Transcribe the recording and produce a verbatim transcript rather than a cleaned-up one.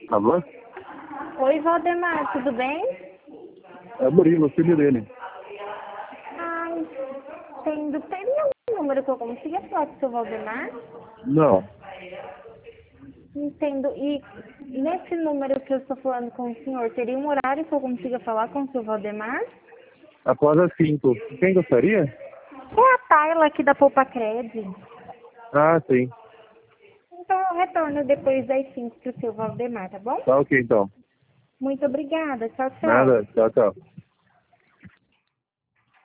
Alô? Oi, Valdemar, tudo bem? É Murilo, filho dele. Ai, tendo, teria um número que eu consiga falar com o seu Valdemar? Não. Entendo. E nesse número que eu estou falando com o senhor, teria um horário que eu consiga falar com o seu Valdemar? Após as cinco. Quem gostaria? É a Tayla aqui da Poupa Cred. Ah, sim. Então eu retorno depois das cinco para o seu Valdemar, tá bom? Tá ok, então. Muito obrigada. Tchau, tchau. Nada. Tchau, tchau.